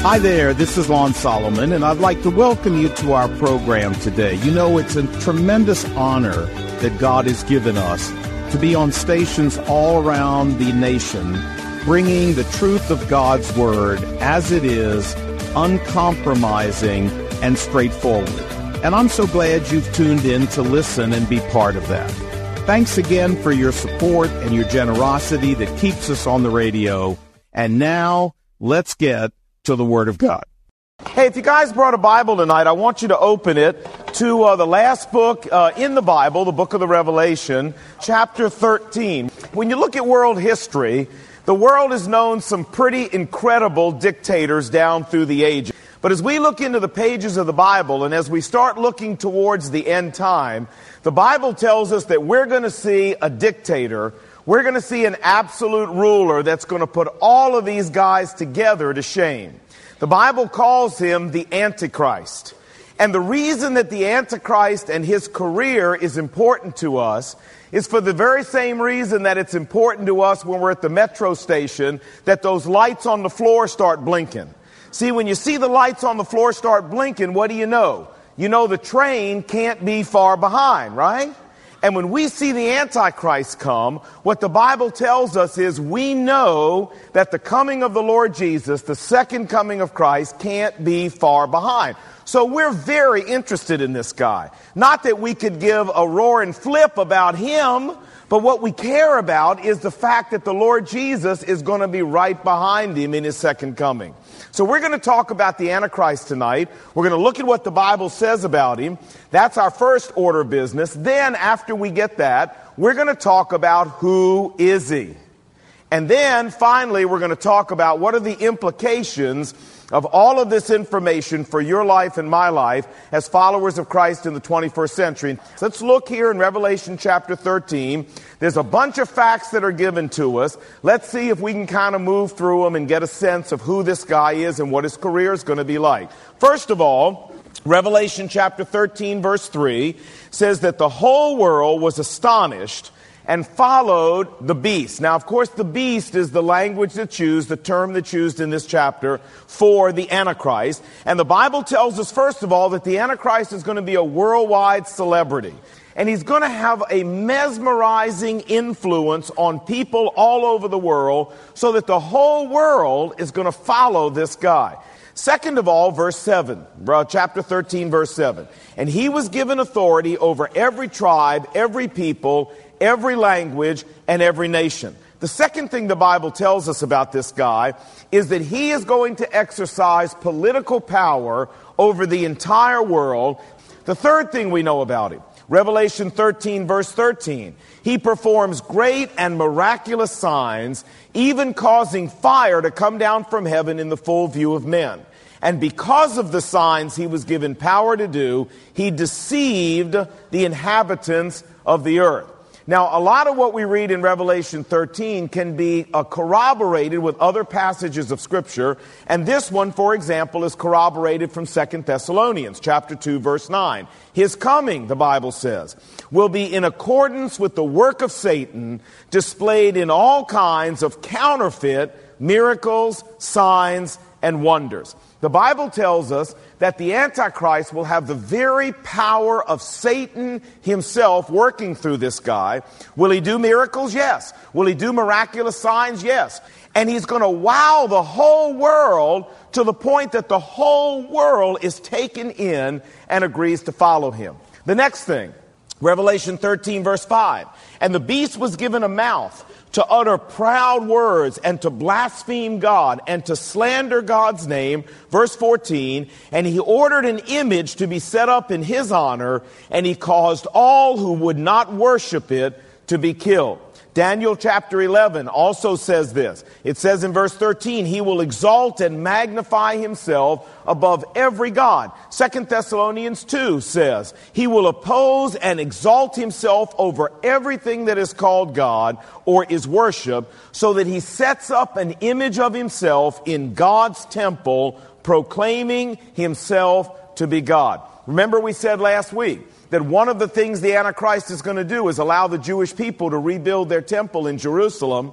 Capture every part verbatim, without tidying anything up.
Hi there, this is Lon Solomon, and I'd like to welcome you to our program today. You know, it's a tremendous honor that God has given us to be on stations all around the nation, bringing the truth of God's Word as it is, uncompromising and straightforward. And I'm so glad you've tuned in to listen and be part of that. Thanks again for your support and your generosity that keeps us on the radio. And now, let's get to the Word of God. Hey, if you guys brought a Bible tonight, I want you to open it to uh, the last book uh, in the Bible, the book of the Revelation, chapter thirteen. When you look at world history, the world has known some pretty incredible dictators down through the ages. But as we look into the pages of the Bible, and as we start looking towards the end time, the Bible tells us that we're going to see a dictator. We're going to see an absolute ruler that's going to put all of these guys together to shame. The Bible calls him the Antichrist. And the reason that the Antichrist and his career is important to us is for the very same reason that it's important to us when we're at the metro station, that those lights on the floor start blinking. See, when you see the lights on the floor start blinking, what do you know? You know the train can't be far behind, right? And when we see the Antichrist come, what the Bible tells us is we know that the coming of the Lord Jesus, the second coming of Christ, can't be far behind. So we're very interested in this guy. Not that we could give a roar and flip about him, but what we care about is the fact that the Lord Jesus is going to be right behind him in his second coming. So we're going to talk about the Antichrist tonight. We're going to look at what the Bible says about him. That's our first order of business. Then, after we get that, we're going to talk about who is he. And then, finally, we're going to talk about what are the implications of all of this information for your life and my life as followers of Christ in the twenty-first century. So let's look here in Revelation chapter thirteen. There's a bunch of facts that are given to us. Let's see if we can kind of move through them and get a sense of who this guy is and what his career is going to be like. First of all, Revelation chapter thirteen verse three says that the whole world was astonished and followed the beast. Now, of course, the beast is the language that's used, the term that's used in this chapter for the Antichrist. And the Bible tells us, first of all, that the Antichrist is going to be a worldwide celebrity. And he's going to have a mesmerizing influence on people all over the world so that the whole world is going to follow this guy. Second of all, verse seven, chapter thirteen, verse seven. And he was given authority over every tribe, every people, every language, and every nation. The second thing the Bible tells us about this guy is that he is going to exercise political power over the entire world. The third thing we know about him, Revelation thirteen, verse thirteen. He performs great and miraculous signs, even causing fire to come down from heaven in the full view of men. And because of the signs he was given power to do, he deceived the inhabitants of the earth. Now, a lot of what we read in Revelation thirteen can be uh, corroborated with other passages of Scripture. And this one, for example, is corroborated from Second Thessalonians chapter two, verse nine. His coming, the Bible says, will be in accordance with the work of Satan, displayed in all kinds of counterfeit miracles, signs, and wonders. The Bible tells us that the Antichrist will have the very power of Satan himself working through this guy. Will he do miracles? Yes. Will he do miraculous signs? Yes. And he's going to wow the whole world to the point that the whole world is taken in and agrees to follow him. The next thing, Revelation thirteen, verse five. And the beast was given a mouth to utter proud words and to blaspheme God and to slander God's name. Verse fourteen, and he ordered an image to be set up in his honor, and he caused all who would not worship it to be killed. Daniel chapter eleven also says this. It says in verse thirteen, he will exalt and magnify himself above every god. Second Thessalonians two says, he will oppose and exalt himself over everything that is called God or is worship, so that he sets up an image of himself in God's temple, proclaiming himself to be God. Remember we said last week that one of the things the Antichrist is going to do is allow the Jewish people to rebuild their temple in Jerusalem.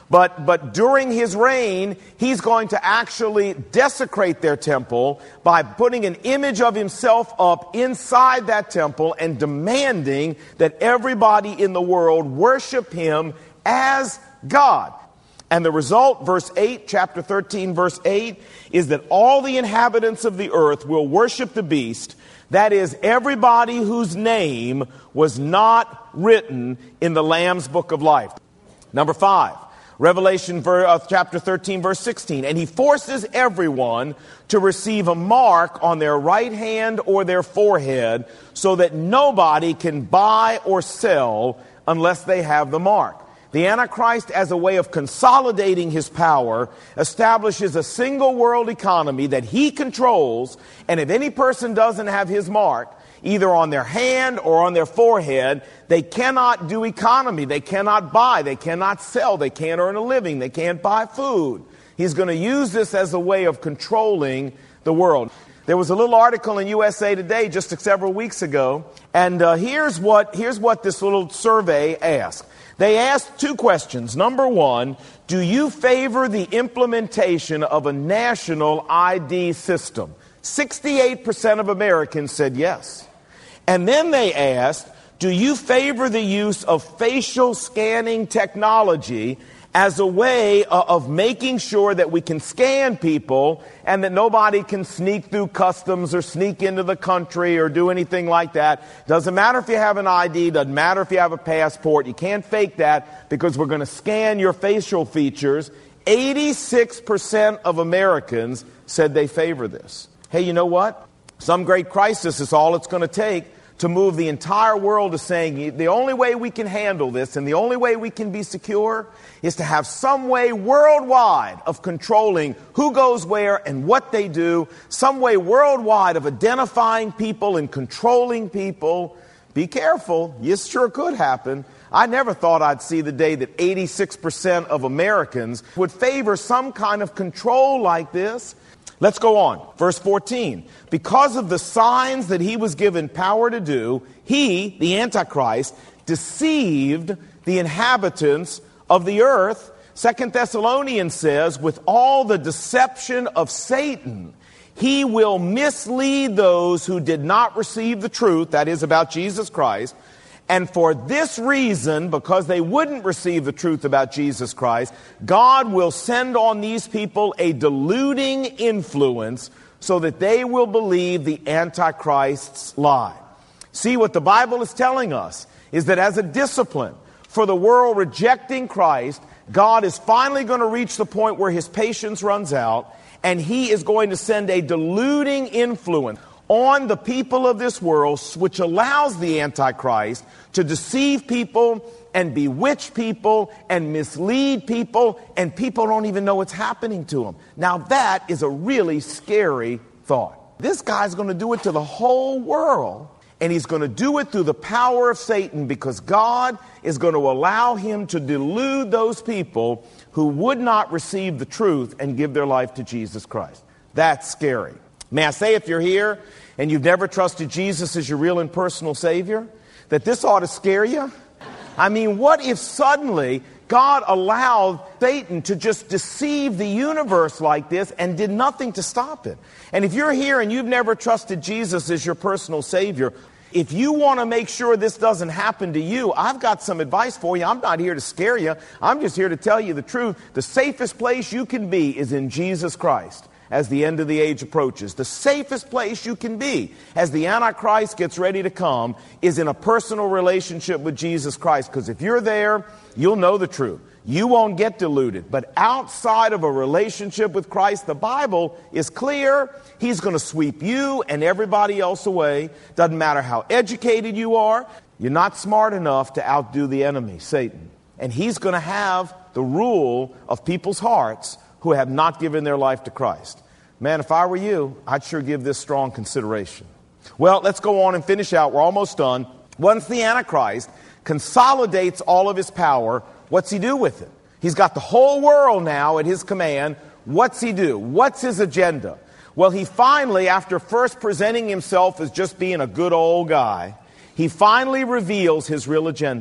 But, but during his reign, he's going to actually desecrate their temple by putting an image of himself up inside that temple and demanding that everybody in the world worship him as God. And the result, verse eight, chapter thirteen, verse eight, is that all the inhabitants of the earth will worship the beast. That is, everybody whose name was not written in the Lamb's book of life. Number five. Revelation chapter thirteen, verse sixteen. And he forces everyone to receive a mark on their right hand or their forehead so that nobody can buy or sell unless they have the mark. The Antichrist, as a way of consolidating his power, establishes a single world economy that he controls, and if any person doesn't have his mark, either on their hand or on their forehead, they cannot do economy. They cannot buy. They cannot sell. They can't earn a living. They can't buy food. He's going to use this as a way of controlling the world. There was a little article in U S A Today just several weeks ago, and uh, here's what here's what this little survey asked. They asked two questions. Number one, do you favor the implementation of a national I D system? sixty-eight percent of Americans said yes. And then they asked, do you favor the use of facial scanning technology as a way of making sure that we can scan people and that nobody can sneak through customs or sneak into the country or do anything like that? Doesn't matter if you have an I D, doesn't matter if you have a passport, you can't fake that because we're going to scan your facial features. eighty-six percent of Americans said they favor this. Hey, you know what? Some great crisis is all it's going to take to move the entire world to saying the only way we can handle this and the only way we can be secure is to have some way worldwide of controlling who goes where and what they do, some way worldwide of identifying people and controlling people. Be careful. This sure could happen. I never thought I'd see the day that eighty-six percent of Americans would favor some kind of control like this. Let's go on. Verse fourteen. Because of the signs that he was given power to do, he, the Antichrist, deceived the inhabitants of the earth. Second Thessalonians says, with all the deception of Satan, he will mislead those who did not receive the truth, that is about Jesus Christ. And for this reason, because they wouldn't receive the truth about Jesus Christ, God will send on these people a deluding influence so that they will believe the Antichrist's lie. See, what the Bible is telling us is that as a discipline for the world rejecting Christ, God is finally going to reach the point where his patience runs out, and he is going to send a deluding influence on the people of this world, which allows the Antichrist to deceive people and bewitch people and mislead people, and people don't even know what's happening to them. Now that is a really scary thought. This guy's going to do it to the whole world, and he's going to do it through the power of Satan, because God is going to allow him to delude those people who would not receive the truth and give their life to Jesus Christ. That's scary. May I say, if you're here and you've never trusted Jesus as your real and personal Savior, that this ought to scare you? I mean, what if suddenly God allowed Satan to just deceive the universe like this and did nothing to stop it? And if you're here and you've never trusted Jesus as your personal Savior, if you want to make sure this doesn't happen to you, I've got some advice for you. I'm not here to scare you. I'm just here to tell you the truth. The safest place you can be is in Jesus Christ. As the end of the age approaches, the safest place you can be as the Antichrist gets ready to come is in a personal relationship with Jesus Christ. Because if you're there, you'll know the truth. You won't get deluded. But outside of a relationship with Christ, the Bible is clear. He's going to sweep you and everybody else away. Doesn't matter how educated you are. You're not smart enough to outdo the enemy, Satan. And he's going to have the rule of people's hearts who have not given their life to Christ. Man, if I were you, I'd sure give this strong consideration. Well, let's go on and finish out. We're almost done. Once the Antichrist consolidates all of his power, what's he do with it? He's got the whole world now at his command. What's he do? What's his agenda? Well, he finally, after first presenting himself as just being a good old guy, he finally reveals his real agenda.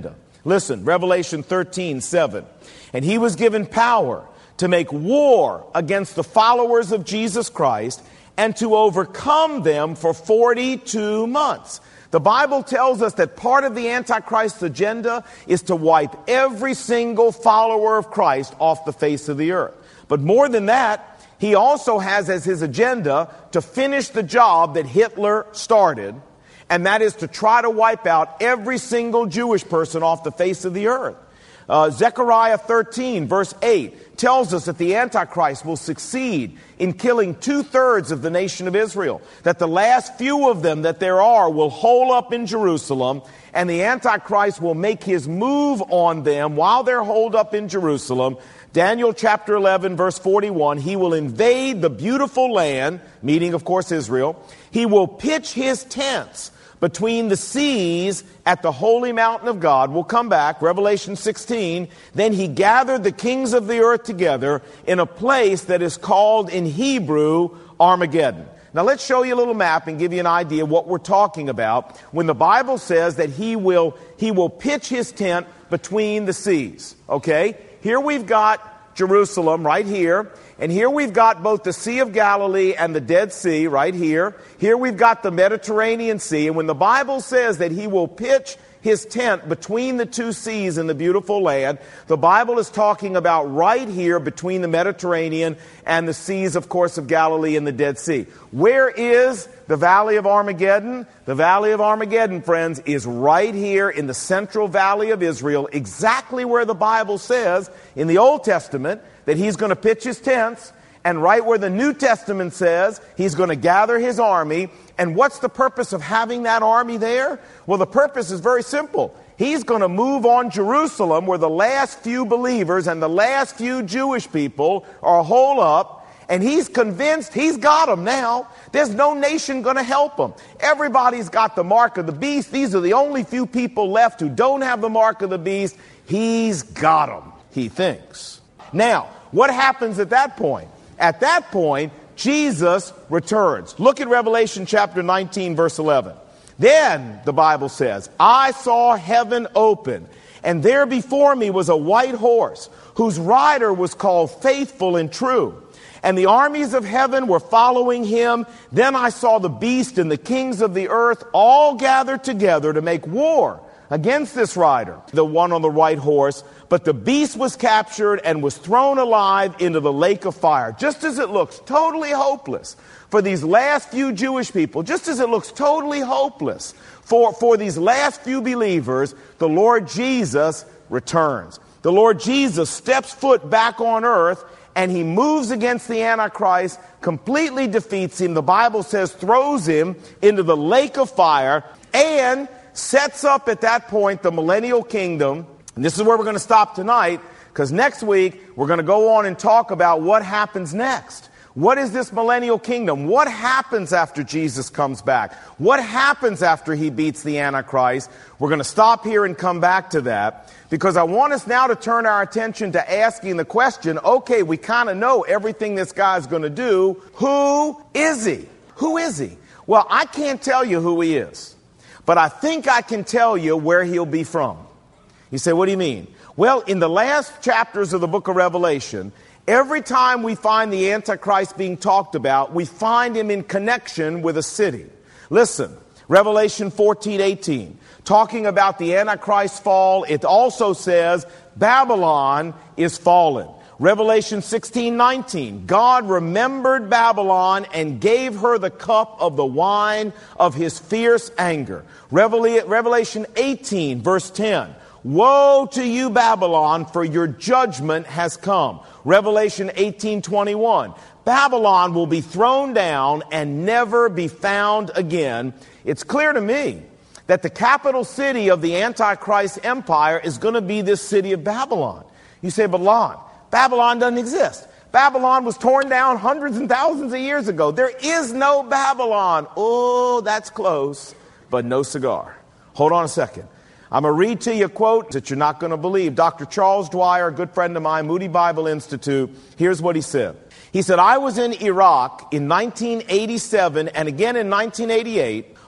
Listen, Revelation thirteen seven. And he was given power to make war against the followers of Jesus Christ and to overcome them for forty-two months. The Bible tells us that part of the Antichrist's agenda is to wipe every single follower of Christ off the face of the earth. But more than that, he also has as his agenda to finish the job that Hitler started, and that is to try to wipe out every single Jewish person off the face of the earth. Uh, Zechariah thirteen, verse eight, tells us that the Antichrist will succeed in killing two-thirds of the nation of Israel, that the last few of them that there are will hole up in Jerusalem, and the Antichrist will make his move on them while they're holed up in Jerusalem. Daniel chapter eleven, verse forty-one, he will invade the beautiful land, meaning, of course, Israel. He will pitch his tents between the seas at the holy mountain of God. We'll come back, Revelation sixteen. Then he gathered the kings of the earth together in a place that is called in Hebrew Armageddon. Now let's show you a little map and give you an idea of what we're talking about when the Bible says that he will, he will pitch his tent between the seas. Okay? Here we've got Jerusalem right here. And here we've got both the Sea of Galilee and the Dead Sea right here. Here we've got the Mediterranean Sea. And when the Bible says that he will pitch his tent between the two seas in the beautiful land, the Bible is talking about right here between the Mediterranean and the seas, of course, of Galilee and the Dead Sea. Where is the Valley of Armageddon? The Valley of Armageddon, friends, is right here in the central valley of Israel, exactly where the Bible says in the Old Testament that he's going to pitch his tents, and right where the New Testament says he's going to gather his army. And what's the purpose of having that army there? Well, the purpose is very simple. He's going to move on Jerusalem, where the last few believers and the last few Jewish people are holed up, and he's convinced he's got them now. There's no nation going to help him. Everybody's got the mark of the beast. These are the only few people left who don't have the mark of the beast. He's got them, he thinks. Now, what happens at that point? At that point, Jesus returns. Look at Revelation chapter nineteen, verse eleven. Then, the Bible says, I saw heaven open, and there before me was a white horse, whose rider was called Faithful and True. And the armies of heaven were following him. Then I saw the beast and the kings of the earth all gathered together to make war against this rider, the one on the white horse. But the beast was captured and was thrown alive into the lake of fire. Just as it looks totally hopeless for these last few Jewish people, just as it looks totally hopeless for, for these last few believers, the Lord Jesus returns. The Lord Jesus steps foot back on earth, and he moves against the Antichrist, completely defeats him. The Bible says throws him into the lake of fire, and sets up at that point the millennial kingdom. And this is where we're going to stop tonight, because next week we're going to go on and talk about what happens next. What is this millennial kingdom? What happens after Jesus comes back? What happens after he beats the Antichrist? We're going to stop here and come back to that, because I want us now to turn our attention to asking the question, okay, we kind of know everything this guy's going to do. Who is he? Who is he? Well, I can't tell you who he is, but I think I can tell you where he'll be from. You say, what do you mean? Well, in the last chapters of the book of Revelation, every time we find the Antichrist being talked about, we find him in connection with a city. Listen, Revelation fourteen eighteen, talking about the Antichrist's fall, it also says Babylon is fallen. Revelation sixteen nineteen, God remembered Babylon and gave her the cup of the wine of his fierce anger. Revelation eighteen, verse ten, woe to you, Babylon, for your judgment has come. Revelation eighteen twenty-one, Babylon will be thrown down and never be found again. It's clear to me that the capital city of the Antichrist empire is going to be this city of Babylon. You say, but Lon, Babylon doesn't exist. Babylon was torn down hundreds and thousands of years ago. There is no Babylon. Oh, that's close, but no cigar. Hold on a second. I'm going to read to you a quote that you're not going to believe. Doctor Charles Dwyer, a good friend of mine, Moody Bible Institute, here's what he said. He said, I was in Iraq in nineteen eighty-seven and again in nineteen eighty-eight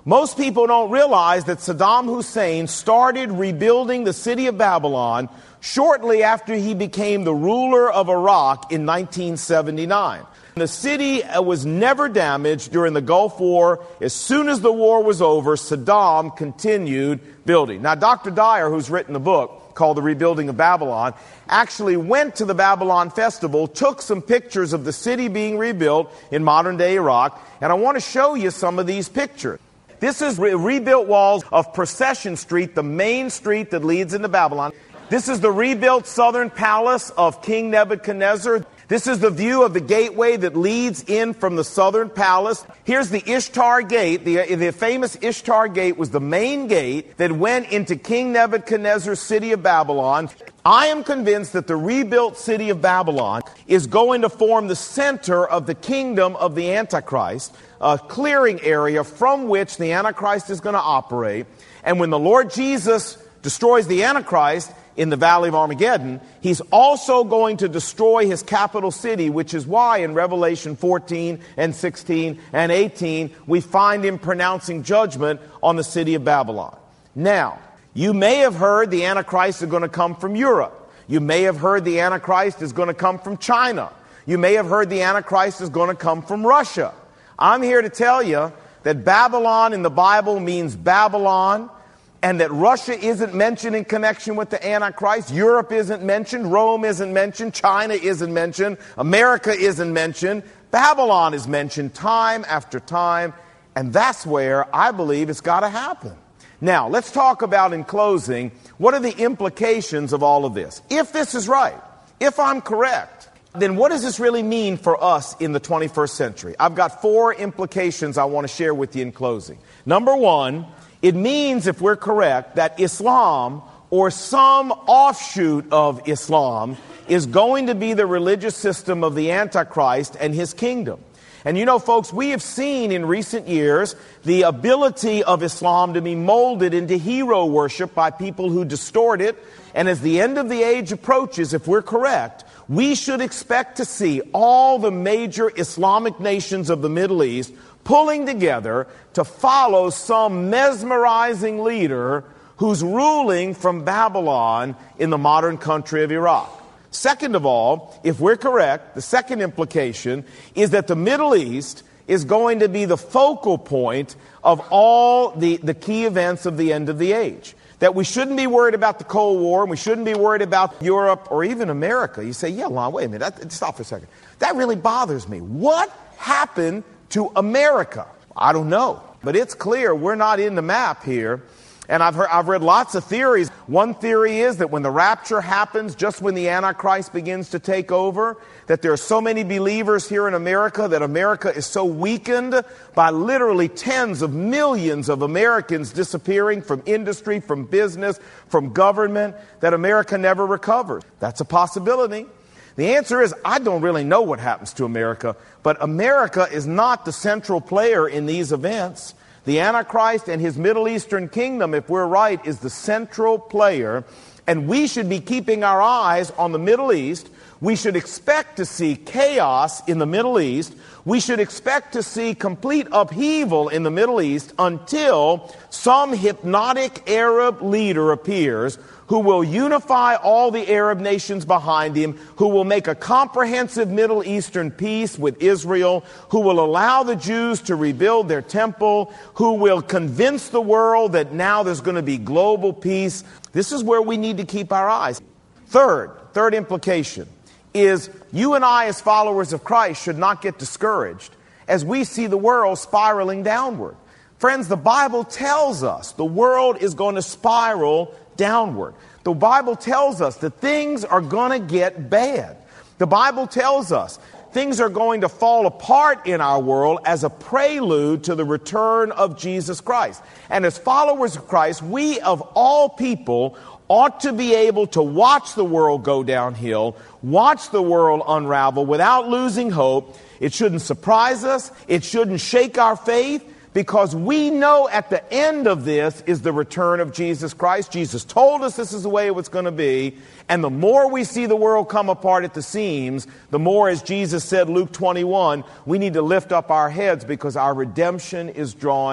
Most people don't realize that Saddam Hussein started rebuilding the city of Babylon shortly after he became the ruler of Iraq in nineteen seventy-nine. The city was never damaged during the Gulf War. As soon as the war was over, Saddam continued building. Now, Doctor Dyer, who's written a book called The Rebuilding of Babylon, actually went to the Babylon Festival, took some pictures of the city being rebuilt in modern-day Iraq, and I want to show you some of these pictures. This is re- rebuilt walls of Procession Street, the main street that leads into Babylon. This is the rebuilt southern palace of King Nebuchadnezzar. This is the view of the gateway that leads in from the southern palace. Here's the Ishtar Gate. The, the famous Ishtar Gate was the main gate that went into King Nebuchadnezzar's city of Babylon. I am convinced that the rebuilt city of Babylon is going to form the center of the kingdom of the Antichrist, a clearing area from which the Antichrist is going to operate. And when the Lord Jesus destroys the Antichrist in the Valley of Armageddon, he's also going to destroy his capital city, which is why in Revelation fourteen and sixteen and eighteen, we find him pronouncing judgment on the city of Babylon. Now, you may have heard the Antichrist is going to come from Europe. You may have heard the Antichrist is going to come from China. You may have heard the Antichrist is going to come from Russia. I'm here to tell you that Babylon in the Bible means Babylon, and that Russia isn't mentioned in connection with the Antichrist. Europe isn't mentioned. Rome isn't mentioned. China isn't mentioned. America isn't mentioned. Babylon is mentioned time after time, and that's where I believe it's got to happen. Now, let's talk about, in closing, what are the implications of all of this? If this is right, if I'm correct, then what does this really mean for us in the twenty-first century? I've got four implications I want to share with you in closing. Number one, it means, if we're correct, that Islam, or some offshoot of Islam, is going to be the religious system of the Antichrist and his kingdom. And you know, folks, we have seen in recent years the ability of Islam to be molded into hero worship by people who distort it. And as the end of the age approaches, if we're correct, we should expect to see all the major Islamic nations of the Middle East pulling together to follow some mesmerizing leader who's ruling from Babylon in the modern country of Iraq. Second of all, if we're correct, the second implication is that the Middle East is going to be the focal point of all the, the key events of the end of the age. That we shouldn't be worried about the Cold War, and we shouldn't be worried about Europe or even America. You say, yeah, Lon, wait a minute, that, stop for a second. That really bothers me. What happened to America? I don't know. But it's clear we're not in the map here. And I've heard, I've read lots of theories. One theory is that when the rapture happens, just when the Antichrist begins to take over, that there are so many believers here in America that America is so weakened by literally tens of millions of Americans disappearing from industry, from business, from government, that America never recovers. That's a possibility. The answer is, I don't really know what happens to America, but America is not the central player in these events. The Antichrist and his Middle Eastern kingdom, if we're right, is the central player, and we should be keeping our eyes on the Middle East. We should expect to see chaos in the Middle East. We should expect to see complete upheaval in the Middle East until some hypnotic Arab leader appears who will unify all the Arab nations behind him, who will make a comprehensive Middle Eastern peace with Israel, who will allow the Jews to rebuild their temple, who will convince the world that now there's going to be global peace. This is where we need to keep our eyes. Third, third implication is you and I as followers of Christ should not get discouraged as we see the world spiraling downward. Friends, the Bible tells us the world is going to spiral downward. The Bible tells us that things are going to get bad. The Bible tells us things are going to fall apart in our world as a prelude to the return of Jesus Christ. And as followers of Christ, we of all people ought to be able to watch the world go downhill, watch the world unravel without losing hope. It shouldn't surprise us. It shouldn't shake our faith, because we know at the end of this is the return of Jesus Christ. Jesus told us this is the way it was going to be. And the more we see the world come apart at the seams, the more, as Jesus said, Luke twenty-one, we need to lift up our heads because our redemption is drawing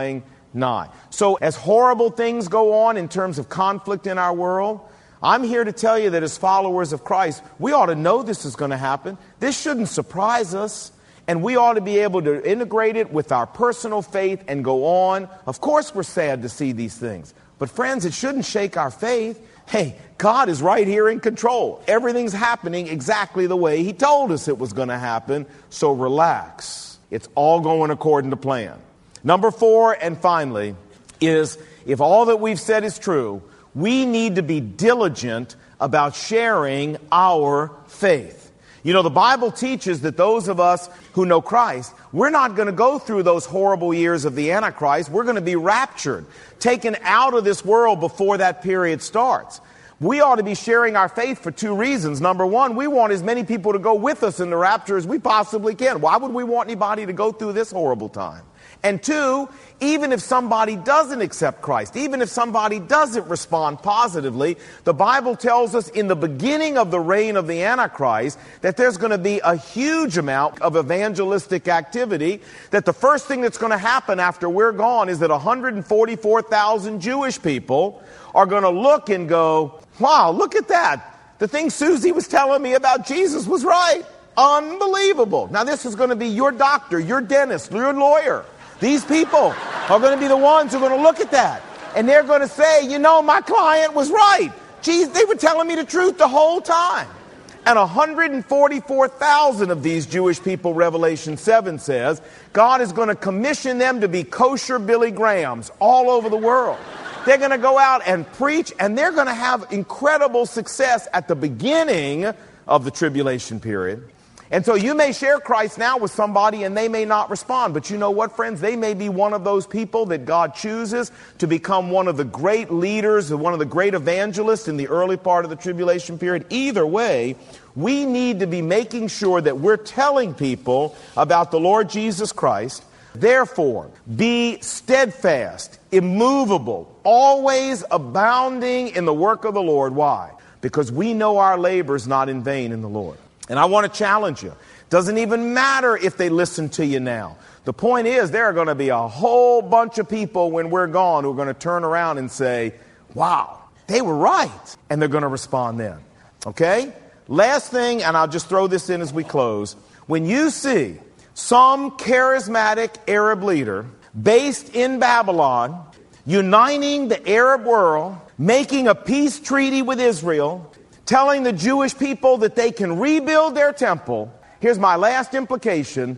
nigh. So as horrible things go on in terms of conflict in our world, I'm here to tell you that as followers of Christ, we ought to know this is going to happen. This shouldn't surprise us. And we ought to be able to integrate it with our personal faith and go on. Of course, we're sad to see these things. But friends, it shouldn't shake our faith. Hey, God is right here in control. Everything's happening exactly the way He told us it was going to happen. So relax. It's all going according to plan. Number four, and finally, is if all that we've said is true, we need to be diligent about sharing our faith. You know, the Bible teaches that those of us who know Christ, we're not going to go through those horrible years of the Antichrist. We're going to be raptured, taken out of this world before that period starts. We ought to be sharing our faith for two reasons. Number one, we want as many people to go with us in the rapture as we possibly can. Why would we want anybody to go through this horrible time? And two, even if somebody doesn't accept Christ, even if somebody doesn't respond positively, the Bible tells us in the beginning of the reign of the Antichrist that there's going to be a huge amount of evangelistic activity, that the first thing that's going to happen after we're gone is that one hundred forty-four thousand Jewish people are going to look and go, wow, look at that. The thing Susie was telling me about Jesus was right. Unbelievable. Now this is going to be your doctor, your dentist, your lawyer. These people are going to be the ones who are going to look at that. And they're going to say, you know, my client was right. Geez, they were telling me the truth the whole time. And one hundred forty-four thousand of these Jewish people, Revelation seven says, God is going to commission them to be kosher Billy Grahams all over the world. They're going to go out and preach, and they're going to have incredible success at the beginning of the tribulation period. And so you may share Christ now with somebody and they may not respond. But you know what, friends? They may be one of those people that God chooses to become one of the great leaders, one of the great evangelists in the early part of the tribulation period. Either way, we need to be making sure that we're telling people about the Lord Jesus Christ. Therefore, be steadfast, immovable, always abounding in the work of the Lord. Why? Because we know our labor is not in vain in the Lord. And I want to challenge you. Doesn't even matter if they listen to you now. The point is, there are going to be a whole bunch of people when we're gone who are going to turn around and say, wow, they were right. And they're going to respond then. Okay? Last thing, and I'll just throw this in as we close. When you see some charismatic Arab leader based in Babylon, uniting the Arab world, making a peace treaty with Israel, telling the Jewish people that they can rebuild their temple, here's my last implication: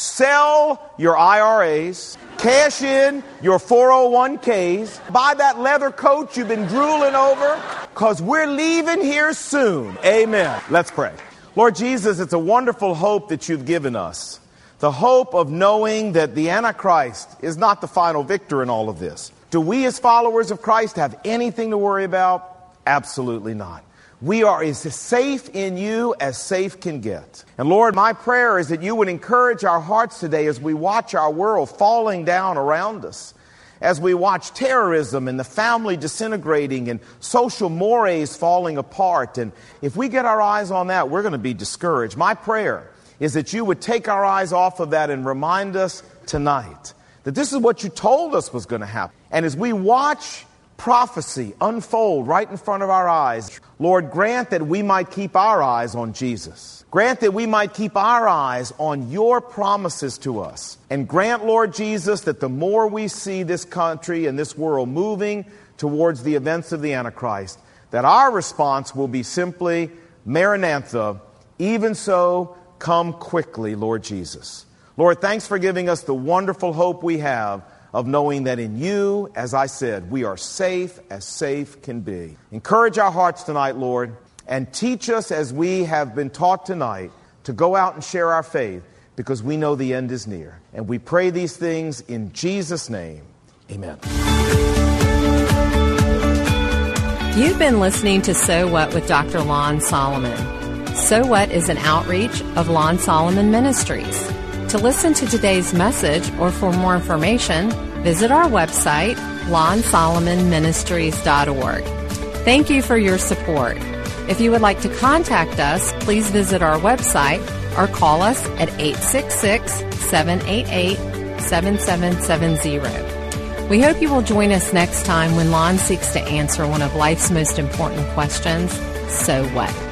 sell your I R As, cash in your four oh one k's, buy that leather coat you've been drooling over, because we're leaving here soon. Amen. Let's pray. Lord Jesus, it's a wonderful hope that you've given us. The hope of knowing that the Antichrist is not the final victor in all of this. Do we as followers of Christ have anything to worry about? Absolutely not. We are as safe in you as safe can get. And Lord, my prayer is that you would encourage our hearts today as we watch our world falling down around us, as we watch terrorism and the family disintegrating and social mores falling apart. And if we get our eyes on that, we're going to be discouraged. My prayer is that you would take our eyes off of that and remind us tonight that this is what you told us was going to happen. And as we watch prophecy unfold right in front of our eyes, Lord, grant that we might keep our eyes on Jesus. Grant that we might keep our eyes on your promises to us. And grant, Lord Jesus, that the more we see this country and this world moving towards the events of the Antichrist, that our response will be simply, Maranatha, even so, come quickly, Lord Jesus. Lord, thanks for giving us the wonderful hope we have of knowing that in you, as I said, we are safe as safe can be. Encourage our hearts tonight, Lord, and teach us as we have been taught tonight to go out and share our faith, because we know the end is near. And we pray these things in Jesus' name. Amen. You've been listening to So What with Doctor Lon Solomon. So What is an outreach of Lon Solomon Ministries. To listen to today's message or for more information, visit our website, lon solomon ministries dot org. Thank you for your support. If you would like to contact us, please visit our website or call us at eight six six, seven eight eight, seven seven seven zero. We hope you will join us next time when Lon seeks to answer one of life's most important questions, so what?